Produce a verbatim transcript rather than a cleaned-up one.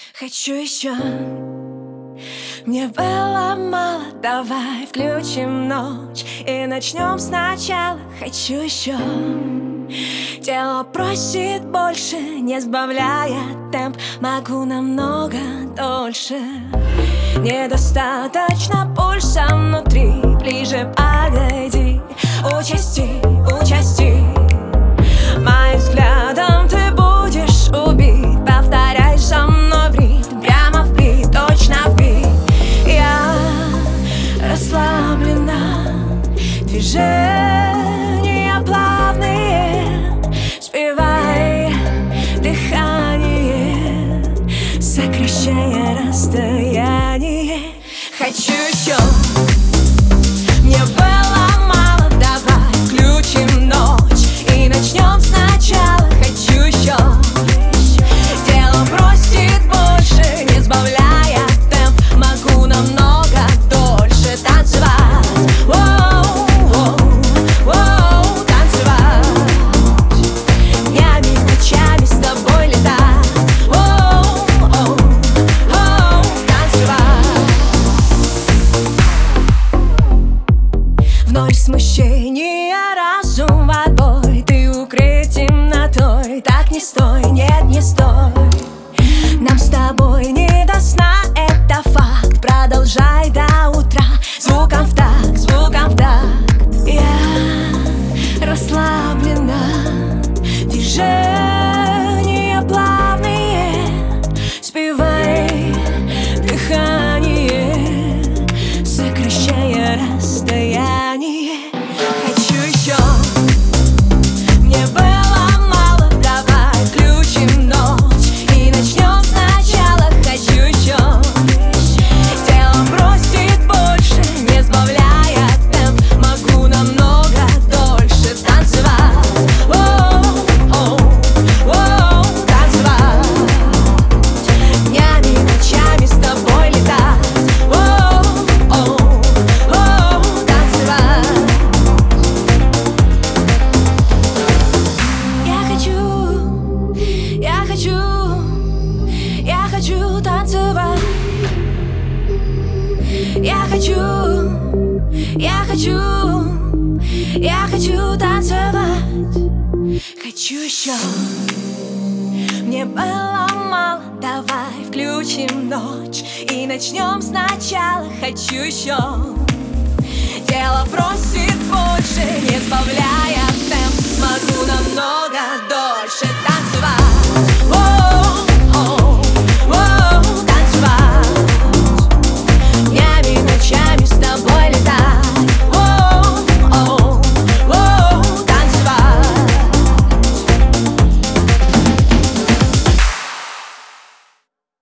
Хочу еще. Мне было мало, давай включим ночь и начнем сначала. Хочу еще. Тело просит больше, не сбавляя темп. Могу намного дольше. Недостаточно пульса внутри. Ближе подойди, участи, участи. Моим взглядом ты будешь убит. Повторяй за мной в ритм, прямо в бит, точно в бит. Я расслаблена, движения плавные. Спевай дыхание, сокращая расстояние. Хочу еще. Мне было мало, давай включим ночь и начнем сначала. Хочу еще. Тело просит больше, не сбавляя темп. Могу намного дольше танцевать. Воу, воу, воу, танцевать. Днями, ночами с тобой летать. Воу, воу, воу, танцевать. Вновь смущение, разум в отбой. Ты укрыт темнотой. Так не стой, нет, не стой. Нам с тобой не до сна, это факт. Продолжай до утра. Звуком в такт, звуком в такт. Я расслаблена, движения плавные. Спевай дыхание, сокращая расстояние. Хочу еще. Мне было мало, давай включим ночь и начнем сначала. Хочу еще. Тело просит больше, не сбавляя темп. Могу намного дольше танцевать. Воу, воу, воу, танцевать. Днями, ночами с тобой летать. Воу, воу, воу, танцевать. Я хочу, я хочу, я хочу танцевать. Я хочу, я хочу, я хочу танцевать. Хочу еще. Мне было мало, давай включим ночь и начнем сначала. Хочу еще. Тело просит больше, не сбавляя темп. Могу намного дольше.